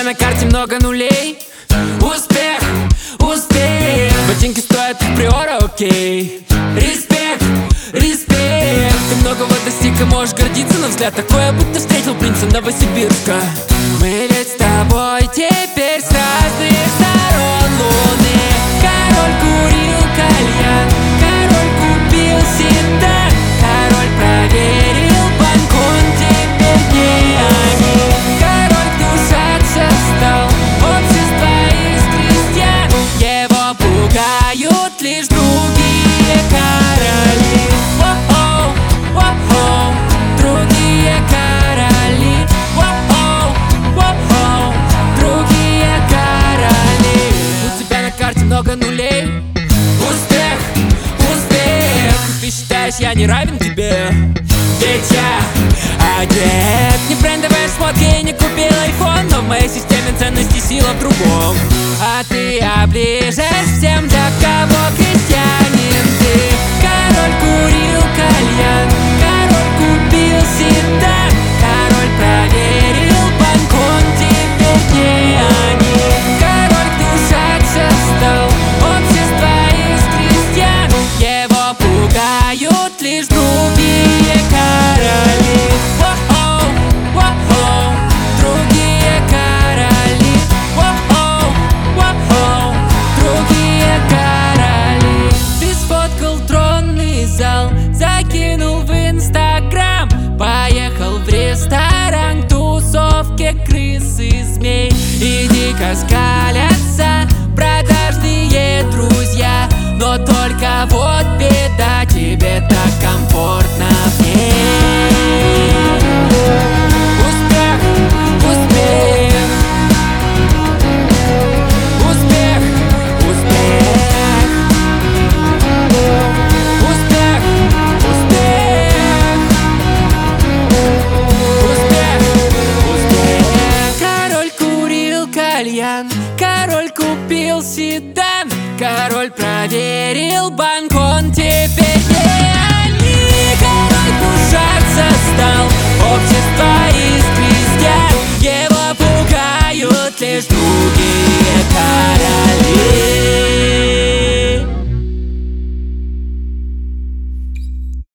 на карте много нулей. Успех, успех. Ботинки стоят как приора, окей. Респект, респект. Ты многого достиг и можешь гордиться, но взгляд такое, будто встретил принца Новосибирска. Мы ведь с тобой теперь с разных сторон луны. Король курил кальян, король купил седан, король проверил банк, он теперь не они. Король гнушаться стал общества из крестьян, его пугают лишь другие короли. Воу-оу, воу-оу, другие короли. Воу-оу, воу-оу, другие короли. У тебя на карте много нулей. Успех, успех. Ты считаешь, я не равен тебе? Ведь я одет не брендовые шмотки, не купил айфон, но в моей системе ценностей сила в другом. А ты оближешь всем, для кого крестьянин ты. Король курил кальян, король купил седан, король проверил банк, он теперь не они. Король гнушаться стал общества из крестьян, его пугают лишь другие короли. Воу-оу, воу-оу, другие короли. Воу-оу, воу-оу, другие короли. Ты сфоткал тронный зал, закинул в Инстаграм, поехал в ресторан к тусовке крыс и змей. И дико скалятся продажные друзья, но только вот беда, тебе так комфортно в ней. Успех, успех, успех, успех, успех, успех, успех, успех. Король курил кальян, король купил седан, король проверил банк, он теперь не они. Король гнушаться стал